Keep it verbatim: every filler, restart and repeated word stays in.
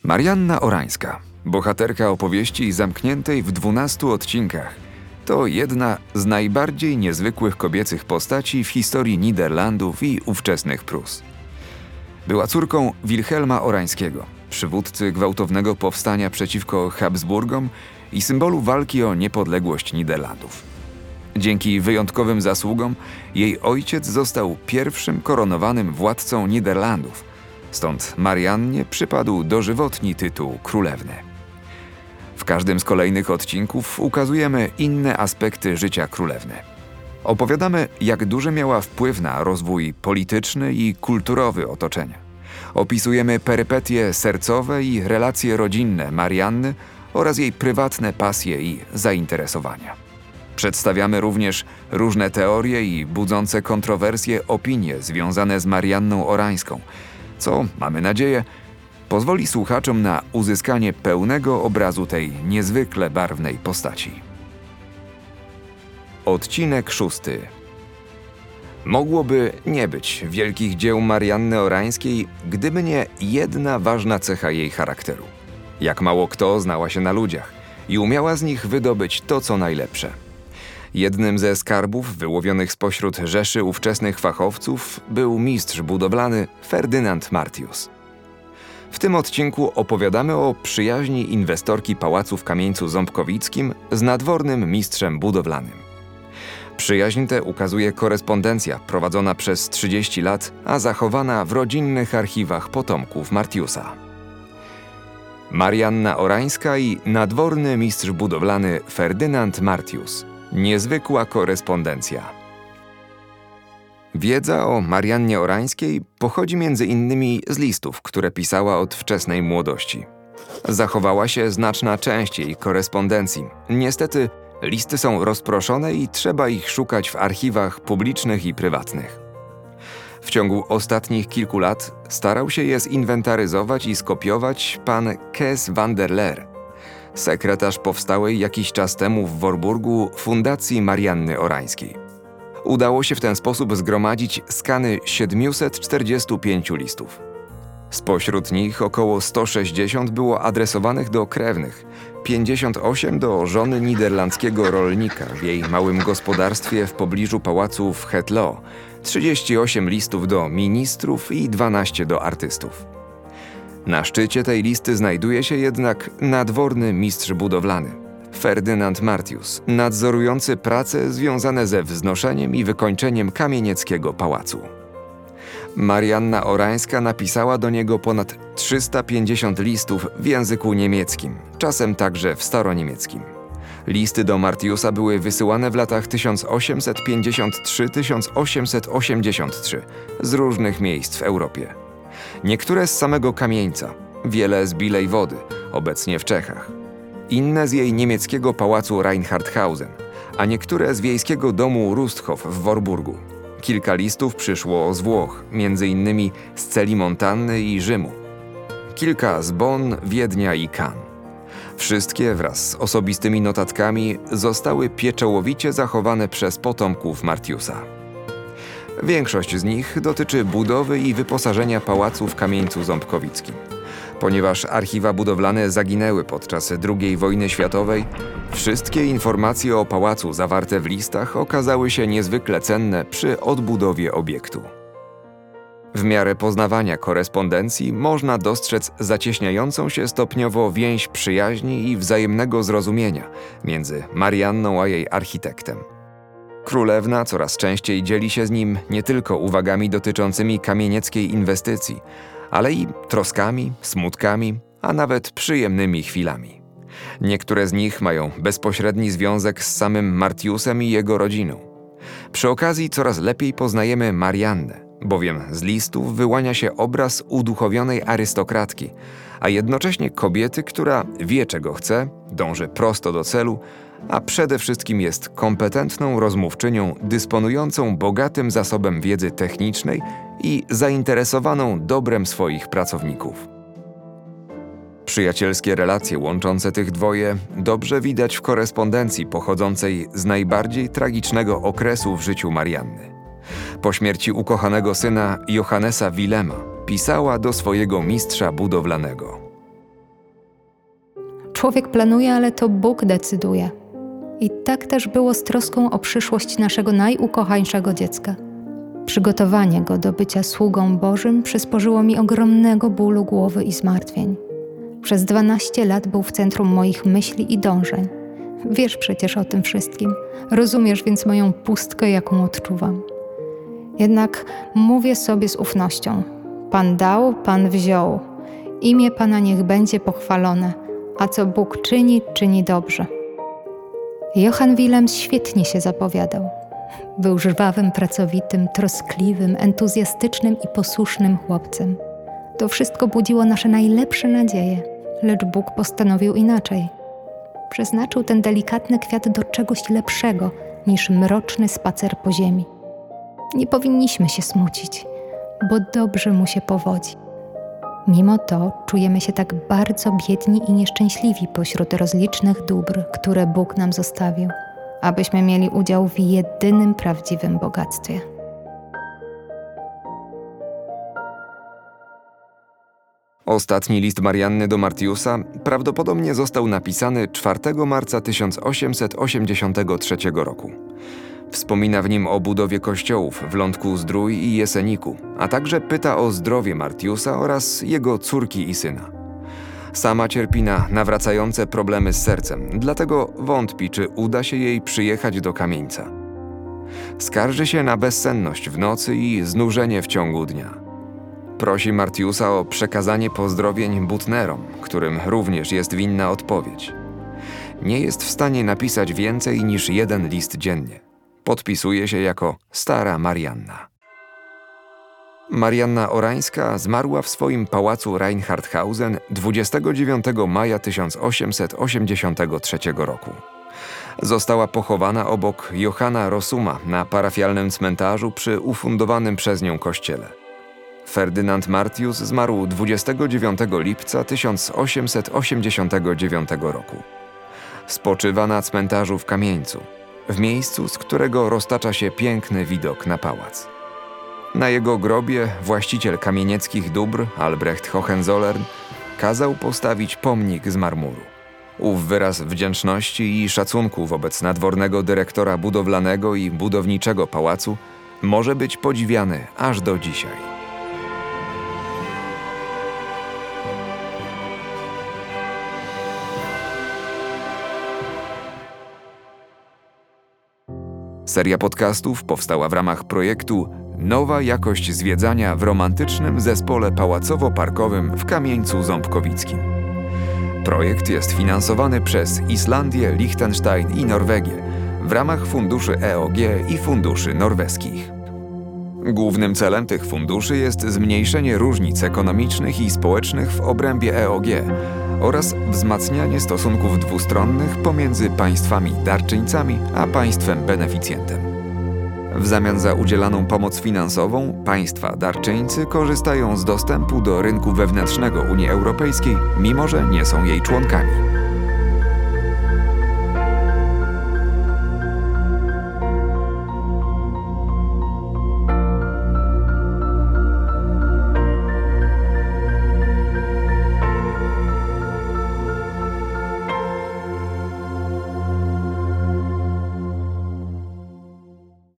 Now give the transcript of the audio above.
Marianna Orańska, bohaterka opowieści zamkniętej w dwunastu odcinkach, to jedna z najbardziej niezwykłych kobiecych postaci w historii Niderlandów i ówczesnych Prus. Była córką Wilhelma Orańskiego, przywódcy gwałtownego powstania przeciwko Habsburgom i symbolu walki o niepodległość Niderlandów. Dzięki wyjątkowym zasługom jej ojciec został pierwszym koronowanym władcą Niderlandów, stąd Mariannie przypadł dożywotni tytuł królewny. W każdym z kolejnych odcinków ukazujemy inne aspekty życia królewny. Opowiadamy, jak duży miała wpływ na rozwój polityczny i kulturowy otoczenia. Opisujemy perypetie sercowe i relacje rodzinne Marianny oraz jej prywatne pasje i zainteresowania. Przedstawiamy również różne teorie i budzące kontrowersje opinie związane z Marianną Orańską, co, mamy nadzieję, pozwoli słuchaczom na uzyskanie pełnego obrazu tej niezwykle barwnej postaci. Odcinek szósty. Mogłoby nie być wielkich dzieł Marianny Orańskiej, gdyby nie jedna ważna cecha jej charakteru. Jak mało kto znała się na ludziach i umiała z nich wydobyć to, co najlepsze. Jednym ze skarbów wyłowionych spośród rzeszy ówczesnych fachowców był mistrz budowlany Ferdynand Martius. W tym odcinku opowiadamy o przyjaźni inwestorki pałacu w Kamieńcu Ząbkowickim z nadwornym mistrzem budowlanym. Przyjaźń tę ukazuje korespondencja prowadzona przez trzydzieści lat, a zachowana w rodzinnych archiwach potomków Martiusa. Marianna Orańska i nadworny mistrz budowlany Ferdynand Martius. Niezwykła korespondencja. Wiedza o Mariannie Orańskiej pochodzi między innymi z listów, które pisała od wczesnej młodości. Zachowała się znaczna część jej korespondencji. Niestety listy są rozproszone i trzeba ich szukać w archiwach publicznych i prywatnych. W ciągu ostatnich kilku lat starał się je zinwentaryzować i skopiować pan Kees van der Leer, sekretarz powstałej jakiś czas temu w Worburgu Fundacji Marianny Orańskiej. Udało się w ten sposób zgromadzić skany siedmiuset czterdziestu pięciu listów. Spośród nich około sto sześćdziesiąt było adresowanych do krewnych, pięćdziesiąt osiem do żony niderlandzkiego rolnika w jej małym gospodarstwie w pobliżu pałacu w Hetlo, trzydzieści osiem listów do ministrów i dwanaście do artystów. Na szczycie tej listy znajduje się jednak nadworny mistrz budowlany, Ferdynand Martius, nadzorujący prace związane ze wznoszeniem i wykończeniem kamienieckiego pałacu. Marianna Orańska napisała do niego ponad trzysta pięćdziesiąt listów w języku niemieckim, czasem także w staroniemieckim. Listy do Martiusa były wysyłane w latach tysiąc osiemset pięćdziesiąt trzy do tysiąc osiemset osiemdziesiąt trzy z różnych miejsc w Europie. Niektóre z samego Kamieńca, wiele z Bilej Wody, obecnie w Czechach. Inne z jej niemieckiego pałacu Reinhardthausen, a niektóre z wiejskiego domu Rusthof w Worburgu. Kilka listów przyszło z Włoch, między innymi z Celi Montanny i Rzymu. Kilka z Bonn, Wiednia i Cannes. Wszystkie wraz z osobistymi notatkami zostały pieczołowicie zachowane przez potomków Martiusa. Większość z nich dotyczy budowy i wyposażenia pałacu w Kamieńcu Ząbkowickim. Ponieważ archiwa budowlane zaginęły podczas drugiej wojny światowej, wszystkie informacje o pałacu zawarte w listach okazały się niezwykle cenne przy odbudowie obiektu. W miarę poznawania korespondencji można dostrzec zacieśniającą się stopniowo więź przyjaźni i wzajemnego zrozumienia między Marianną a jej architektem. Królewna coraz częściej dzieli się z nim nie tylko uwagami dotyczącymi kamienieckiej inwestycji, ale i troskami, smutkami, a nawet przyjemnymi chwilami. Niektóre z nich mają bezpośredni związek z samym Martiusem i jego rodziną. Przy okazji coraz lepiej poznajemy Mariannę, bowiem z listów wyłania się obraz uduchowionej arystokratki, a jednocześnie kobiety, która wie, czego chce, dąży prosto do celu, a przede wszystkim jest kompetentną rozmówczynią dysponującą bogatym zasobem wiedzy technicznej i zainteresowaną dobrem swoich pracowników. Przyjacielskie relacje łączące tych dwoje dobrze widać w korespondencji pochodzącej z najbardziej tragicznego okresu w życiu Marianny. Po śmierci ukochanego syna Johannesa Wilema pisała do swojego mistrza budowlanego: Człowiek planuje, ale to Bóg decyduje. I tak też było z troską o przyszłość naszego najukochańszego dziecka. Przygotowanie go do bycia sługą Bożym przysporzyło mi ogromnego bólu głowy i zmartwień. Przez dwanaście lat był w centrum moich myśli i dążeń. Wiesz przecież o tym wszystkim. Rozumiesz więc moją pustkę, jaką odczuwam. Jednak mówię sobie z ufnością. Pan dał, Pan wziął. Imię Pana niech będzie pochwalone, a co Bóg czyni, czyni dobrze. Johann Willems świetnie się zapowiadał. Był żwawym, pracowitym, troskliwym, entuzjastycznym i posłusznym chłopcem. To wszystko budziło nasze najlepsze nadzieje, lecz Bóg postanowił inaczej. Przeznaczył ten delikatny kwiat do czegoś lepszego niż mroczny spacer po ziemi. Nie powinniśmy się smucić, bo dobrze mu się powodzi. Mimo to czujemy się tak bardzo biedni i nieszczęśliwi pośród rozlicznych dóbr, które Bóg nam zostawił, abyśmy mieli udział w jedynym prawdziwym bogactwie. Ostatni list Marianny do Martiusa prawdopodobnie został napisany czwartego marca tysiąc osiemset osiemdziesiątego trzeciego roku. Wspomina w nim o budowie kościołów w Lądku-Zdrój i Jeseniku, a także pyta o zdrowie Martiusa oraz jego córki i syna. Sama cierpi na nawracające problemy z sercem, dlatego wątpi, czy uda się jej przyjechać do Kamieńca. Skarży się na bezsenność w nocy i znużenie w ciągu dnia. Prosi Martiusa o przekazanie pozdrowień Butnerom, którym również jest winna odpowiedź. Nie jest w stanie napisać więcej niż jeden list dziennie. Podpisuje się jako Stara Marianna. Marianna Orańska zmarła w swoim pałacu Reinhardthausen dwudziestego dziewiątego maja tysiąc osiemset osiemdziesiątego trzeciego roku. Została pochowana obok Johanna Rosuma na parafialnym cmentarzu przy ufundowanym przez nią kościele. Ferdynand Martius zmarł dwudziestego dziewiątego lipca tysiąc osiemset osiemdziesiątego dziewiątego roku. Spoczywa na cmentarzu w Kamieńcu, w miejscu, z którego roztacza się piękny widok na pałac. Na jego grobie właściciel kamienieckich dóbr, Albrecht Hohenzollern, kazał postawić pomnik z marmuru. Ów wyraz wdzięczności i szacunku wobec nadwornego dyrektora budowlanego i budowniczego pałacu może być podziwiany aż do dzisiaj. Seria podcastów powstała w ramach projektu Nowa jakość zwiedzania w romantycznym zespole pałacowo-parkowym w Kamieńcu Ząbkowickim. Projekt jest finansowany przez Islandię, Liechtenstein i Norwegię w ramach funduszy E O G i funduszy norweskich. Głównym celem tych funduszy jest zmniejszenie różnic ekonomicznych i społecznych w obrębie E O G oraz wzmacnianie stosunków dwustronnych pomiędzy państwami darczyńcami a państwem beneficjentem. W zamian za udzielaną pomoc finansową państwa darczyńcy korzystają z dostępu do rynku wewnętrznego Unii Europejskiej, mimo że nie są jej członkami.